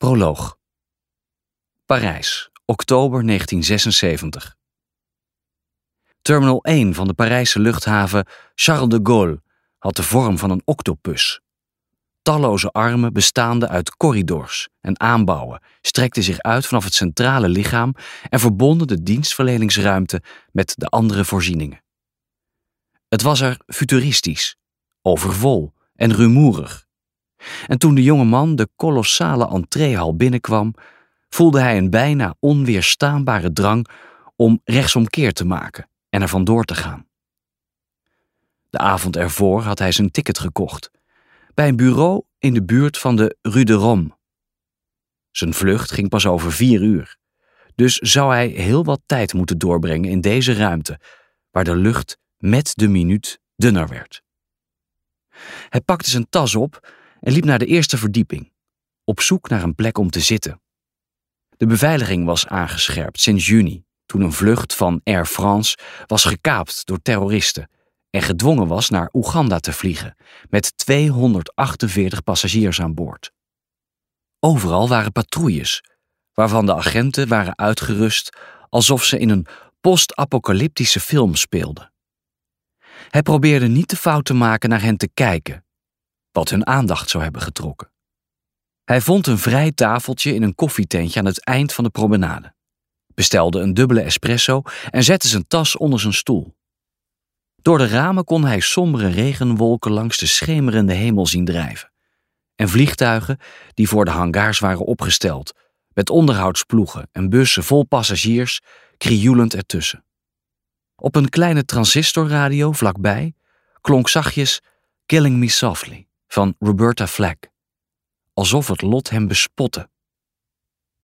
Proloog. Parijs, oktober 1976. Terminal 1 van de Parijse luchthaven Charles de Gaulle had de vorm van een octopus. Talloze armen bestaande uit corridors en aanbouwen strekten zich uit vanaf het centrale lichaam en verbonden de dienstverleningsruimte met de andere voorzieningen. Het was er futuristisch, overvol en rumoerig. En toen de jonge man de kolossale entreehal binnenkwam, voelde hij een bijna onweerstaanbare drang om rechtsomkeer te maken en er vandoor te gaan. De avond ervoor had hij zijn ticket gekocht, bij een bureau in de buurt van de Rue de Rome. Zijn vlucht ging pas over 4 uur, dus zou hij heel wat tijd moeten doorbrengen in deze ruimte, waar de lucht met de minuut dunner werd. Hij pakte zijn tas op en liep naar de eerste verdieping, op zoek naar een plek om te zitten. De beveiliging was aangescherpt sinds juni, toen een vlucht van Air France was gekaapt door terroristen en gedwongen was naar Oeganda te vliegen, met 248 passagiers aan boord. Overal waren patrouilles, waarvan de agenten waren uitgerust alsof ze in een post-apocalyptische film speelden. Hij probeerde niet de fout te maken naar hen te kijken, wat hun aandacht zou hebben getrokken. Hij vond een vrij tafeltje in een koffietentje aan het eind van de promenade, bestelde een dubbele espresso en zette zijn tas onder zijn stoel. Door de ramen kon hij sombere regenwolken langs de schemerende hemel zien drijven en vliegtuigen die voor de hangars waren opgesteld, met onderhoudsploegen en bussen vol passagiers krioelend ertussen. Op een kleine transistorradio vlakbij klonk zachtjes Killing Me Softly van Roberta Flack, alsof het lot hem bespotte